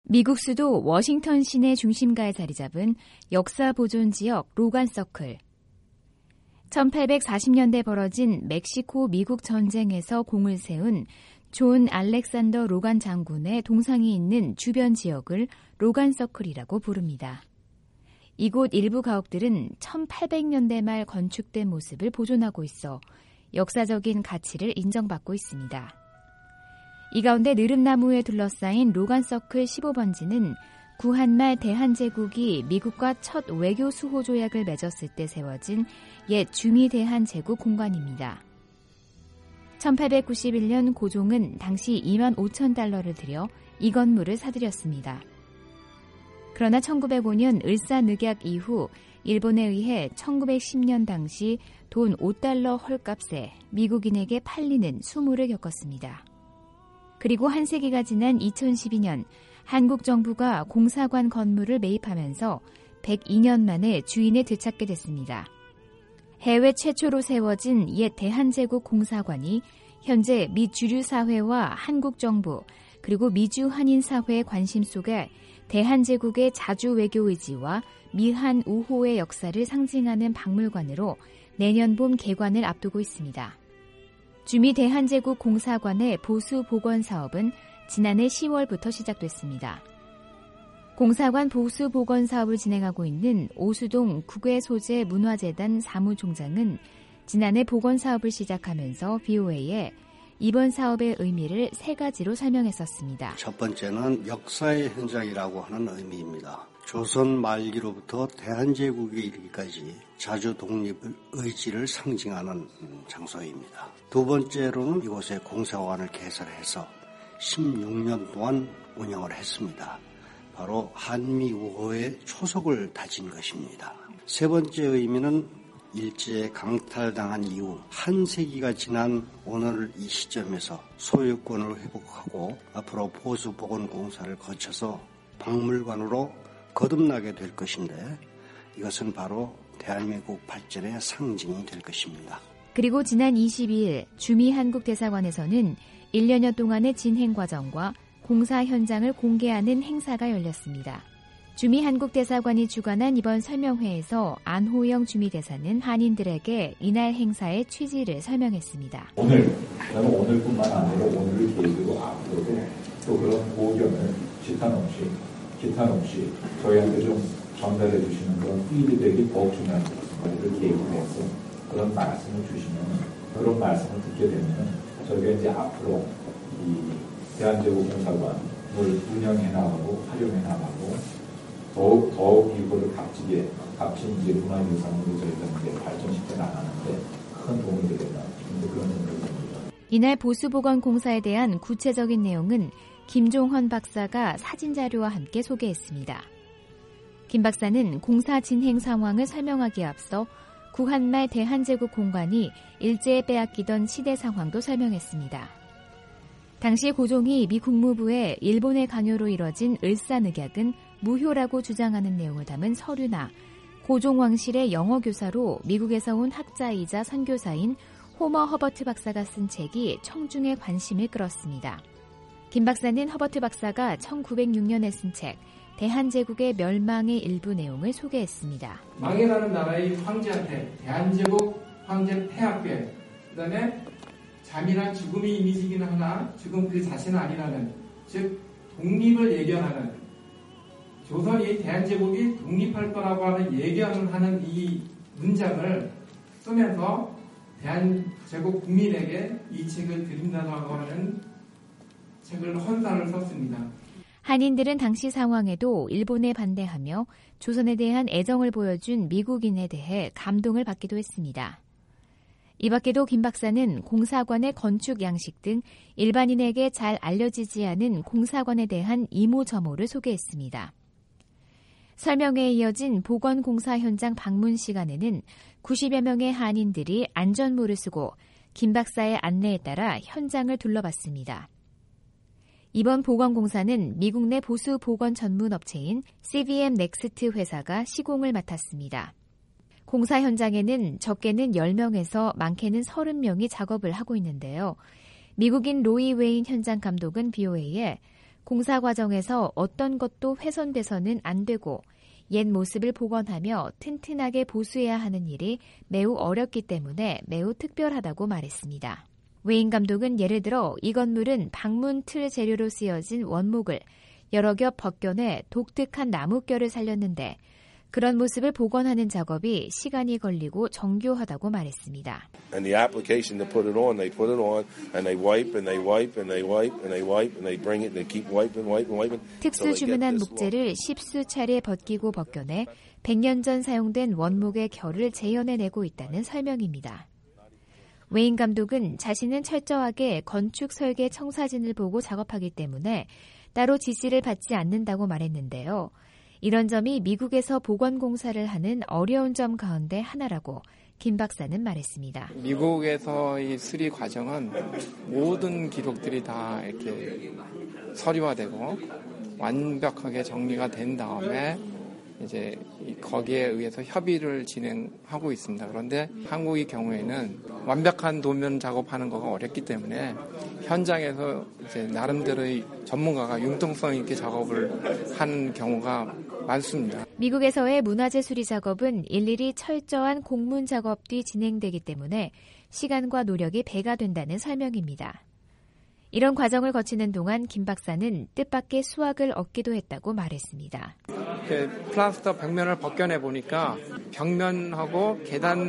미국 수도 워싱턴 시내 중심가에 자리 잡은 역사 보존 지역 로간 서클. 1840년대 벌어진 멕시코 미국 전쟁에서 공을 세운 존 알렉산더 로간 장군의 동상이 있는 주변 지역을 로간 서클이라고 부릅니다. 이곳 일부 가옥들은 1800년대 말 건축된 모습을 보존하고 있어 역사적인 가치를 인정받고 있습니다. 이 가운데 느릅나무에 둘러싸인 로간 서클 15번지는 구한말 대한제국이 미국과 첫 외교 수호 조약을 맺었을 때 세워진 옛 주미 대한제국 공간입니다. 1891년 고종은 당시 25,000달러를 들여 이 건물을 사들였습니다. 그러나 1905년 을사늑약 이후 일본에 의해 1910년 당시 돈 5달러 헐값에 미국인에게 팔리는 수모를 겪었습니다. 그리고 한 세기가 지난 2012년 한국 정부가 공사관 건물을 매입하면서 102년 만에 주인을 되찾게 됐습니다. 해외 최초로 세워진 옛 대한제국 공사관이 현재 미 주류사회와 한국 정부 그리고 미주 한인사회의 관심 속에 대한제국의 자주 외교 의지와 미한 우호의 역사를 상징하는 박물관으로 내년 봄 개관을 앞두고 있습니다. 주미 대한제국 공사관의 보수 복원 사업은 지난해 10월부터 시작됐습니다. 공사관 보수 복원 사업을 진행하고 있는 오수동 국외소재 문화재단 사무총장은 지난해 복원 사업을 시작하면서 BOA에 이번 사업의 의미를 세 가지로 설명했었습니다. 첫 번째는 역사의 현장이라고 하는 의미입니다. 조선 말기로부터 대한제국에 이르기까지 자주 독립 의지를 상징하는 장소입니다. 두 번째로는 이곳에 공사관을 개설해서 16년 동안 운영을 했습니다. 바로 한미 우호의 초석을 다진 것입니다. 세 번째 의미는 일제에 강탈당한 이후 한 세기가 지난 오늘 이 시점에서 소유권을 회복하고 앞으로 보수 복원 공사를 거쳐서 박물관으로 거듭나게 될 것인데 이것은 바로 대한민국 발전의 상징이 될 것입니다. 그리고 지난 22일 주미 한국대사관에서는 1년여 동안의 진행 과정과 공사 현장을 공개하는 행사가 열렸습니다. 주미 한국대사관이 주관한 이번 설명회에서 안호영 주미대사는 한인들에게 이날 행사의 취지를 설명했습니다. 저는 오늘뿐만 아니라 오늘을 계기로 앞으로도 또 그런 고견을 기탄 없이 저희한테 좀 전달해 주시는 그런 피드백이 더욱 중요한 것을 계기로 해서 그런 말씀을 주시면 그런 말씀을 듣게 되면 저희가 이제 앞으로 이 대한제국 공사관을 운영해 나가고 활용해 나가고 더욱 이거를 값진 이제 문화유산으로 저희가 이제 발전시켜 나가는데 큰 도움이 되겠다. 그런 생각이 듭니다. 이날 보수보건 공사에 대한 구체적인 내용은 김종헌 박사가 사진자료와 함께 소개했습니다. 김 박사는 공사 진행 상황을 설명하기에 앞서 구한말 대한제국 공관이 일제에 빼앗기던 시대 상황도 설명했습니다. 당시 고종이 미 국무부에 일본의 강요로 이뤄진 을사늑약은 무효라고 주장하는 내용을 담은 서류나 고종 왕실의 영어 교사로 미국에서 온 학자이자 선교사인 호머 허버트 박사가 쓴 책이 청중의 관심을 끌었습니다. 김 박사는 허버트 박사가 1906년에 쓴 책 대한제국의 멸망의 일부 내용을 소개했습니다. 망해가는 나라의 황제한테 대한제국 황제 폐하께 그다음에 잠이나 죽음이 이미지긴 하나 지금 그 자신은 아니라는 즉 독립을 예견하는 조선이 대한제국이 독립할 거라고 하는 예견을 하는 이 문장을 쓰면서 대한제국 국민에게 이 책을 드린다고 하는 책을 헌사를 썼습니다. 한인들은 당시 상황에도 일본에 반대하며 조선에 대한 애정을 보여준 미국인에 대해 감동을 받기도 했습니다. 이 밖에도 김 박사는 공사관의 건축 양식 등 일반인에게 잘 알려지지 않은 공사관에 대한 이모저모를 소개했습니다. 설명회에 이어진 보건공사 현장 방문 시간에는 90여 명의 한인들이 안전모를 쓰고 김 박사의 안내에 따라 현장을 둘러봤습니다. 이번 보건공사는 미국 내 보수 보건 전문 업체인 CVM 넥스트 회사가 시공을 맡았습니다. 공사 현장에는 적게는 10명에서 많게는 30명이 작업을 하고 있는데요. 미국인 로이 웨인 현장 감독은 BOA에 공사 과정에서 어떤 것도 훼손돼서는 안 되고 옛 모습을 복원하며 튼튼하게 보수해야 하는 일이 매우 어렵기 때문에 매우 특별하다고 말했습니다. 웨인 감독은 예를 들어 이 건물은 방문 틀 재료로 쓰여진 원목을 여러 겹 벗겨내 독특한 나뭇결을 살렸는데 그런 모습을 복원하는 작업이 시간이 걸리고 정교하다고 말했습니다. And the application to put it on and they wipe and they wipe and they wipe and they wipe and they bring it and they keep wiping. 특수 주문한 목재를 십수 차례 벗기고 벗겨내 100년 전 사용된 원목의 결을 재현해내고 있다는 설명입니다. 웨인 감독은 자신은 철저하게 건축 설계 청사진을 보고 작업하기 때문에 따로 지시를 받지 않는다고 말했는데요. 이런 점이 미국에서 복원 공사를 하는 어려운 점 가운데 하나라고 김 박사는 말했습니다. 미국에서의 수리 과정은 모든 기록들이 다 이렇게 서류화되고 완벽하게 정리가 된 다음에 이제 거기에 의해서 협의를 진행하고 있습니다. 그런데 한국의 경우에는 완벽한 도면 작업하는 거가 어렵기 때문에 현장에서 이제 나름대로의 전문가가 융통성 있게 작업을 하는 경우가 많습니다. 미국에서의 문화재 수리 작업은 일일이 철저한 공문 작업 뒤 진행되기 때문에 시간과 노력이 배가 된다는 설명입니다. 이런 과정을 거치는 동안 김 박사는 뜻밖의 수확을 얻기도 했다고 말했습니다. 플라스터 벽면을 벗겨내 보니까 벽면하고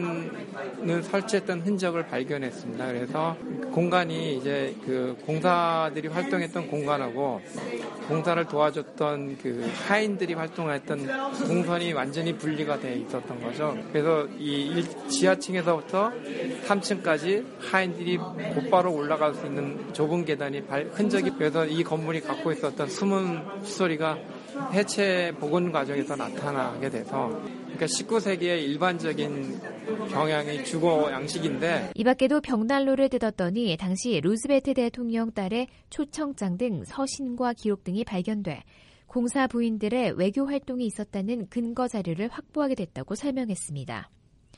계단을 설치했던 흔적을 발견했습니다. 그래서 공간이 이제 그 공사들이 활동했던 공간하고 공사를 도와줬던 그 하인들이 활동했던 동선이 완전히 분리가 돼 있었던 거죠. 그래서 이 지하층에서부터 3층까지 하인들이 곧바로 올라갈 수 있는 좁은 계단이 흔적이, 그래서 이 건물이 갖고 있었던 숨은 스토리가 해체 복원 과정에서 나타나게 돼서, 그러니까 19세기의 일반적인 경향의 주거 양식인데, 이 밖에도 벽난로를 뜯었더니 당시 루즈벨트 대통령 딸의 초청장 등 서신과 기록 등이 발견돼 공사 부인들의 외교 활동이 있었다는 근거 자료를 확보하게 됐다고 설명했습니다.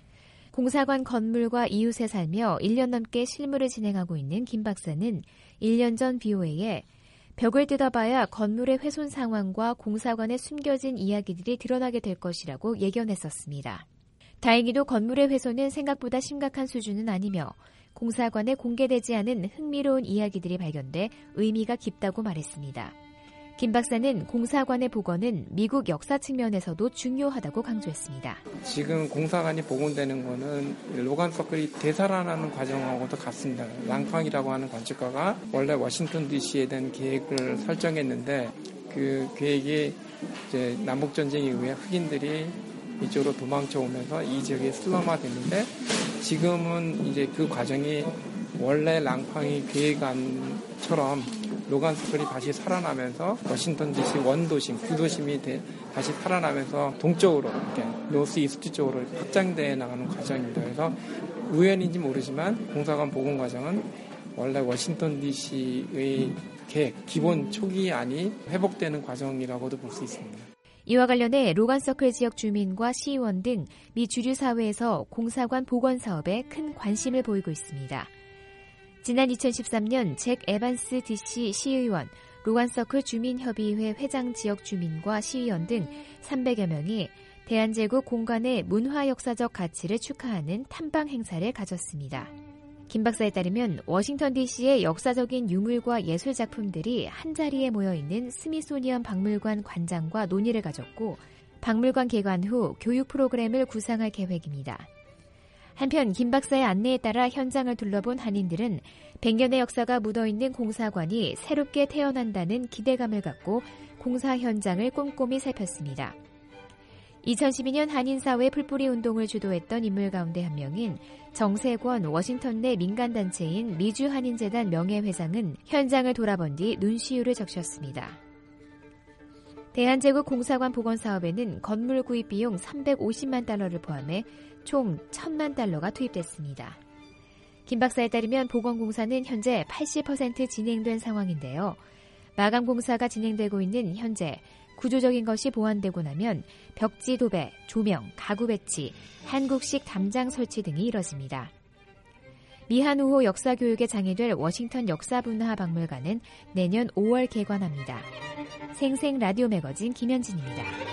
공사관 건물과 이웃에 살며 1년 넘게 실무를 진행하고 있는 김 박사는 1년 전 BOA에 벽을 뜯어봐야 건물의 훼손 상황과 공사관에 숨겨진 이야기들이 드러나게 될 것이라고 예견했었습니다. 다행히도 건물의 훼손은 생각보다 심각한 수준은 아니며 공사관에 공개되지 않은 흥미로운 이야기들이 발견돼 의미가 깊다고 말했습니다. 김 박사는 공사관의 복원은 미국 역사 측면에서도 중요하다고 강조했습니다. 지금 공사관이 복원되는 거는 로간 서클이 되살아나는 과정하고도 같습니다. 랑팡이라고 하는 건축가가 원래 워싱턴 DC에 대한 계획을 설정했는데 그 계획이 이제 남북전쟁에 의해 흑인들이 이쪽으로 도망쳐 오면서 이 지역이 슬럼화됐는데, 지금은 이제 그 과정이 원래 랑팡이 계획안처럼 로간 서클이 다시 살아나면서 워싱턴 DC 원도심, 구도심이 다시 살아나면서 동쪽으로, 이렇게 노스 이스트 쪽으로 확장되어 나가는 과정입니다. 그래서 우연인지 모르지만 공사관 복원 과정은 원래 워싱턴 DC의 계획, 기본 초기안이 회복되는 과정이라고도 볼 수 있습니다. 이와 관련해 로간서클 지역 주민과 시의원 등 미 주류 사회에서 공사관 복원 사업에 큰 관심을 보이고 있습니다. 지난 2013년 잭 에반스 DC 시의원, 로간서클 주민협의회 회장 지역 주민과 시의원 등 300여 명이 대한제국 공간의 문화역사적 가치를 축하하는 탐방 행사를 가졌습니다. 김 박사에 따르면 워싱턴 DC의 역사적인 유물과 예술 작품들이 한자리에 모여있는 스미소니언 박물관 관장과 논의를 가졌고, 박물관 개관 후 교육 프로그램을 구상할 계획입니다. 한편 김 박사의 안내에 따라 현장을 둘러본 한인들은 100년의 역사가 묻어있는 공사관이 새롭게 태어난다는 기대감을 갖고 공사 현장을 꼼꼼히 살폈습니다. 2012년 한인사회 풀뿌리 운동을 주도했던 인물 가운데 한 명인 정세권 워싱턴 내 민간단체인 미주한인재단 명예회장은 현장을 돌아본 뒤 눈시울을 적셨습니다. 대한제국 공사관 복원 사업에는 건물 구입 비용 350만 달러를 포함해 총 1,000만 달러가 투입됐습니다. 김 박사에 따르면 복원 공사는 현재 80% 진행된 상황인데요. 마감 공사가 진행되고 있는 현재 구조적인 것이 보완되고 나면 벽지 도배, 조명, 가구 배치, 한국식 담장 설치 등이 이뤄집니다. 미한우호 역사교육의 장이 될 워싱턴 역사문화박물관은 내년 5월 개관합니다. 생생 라디오 매거진 김현진입니다.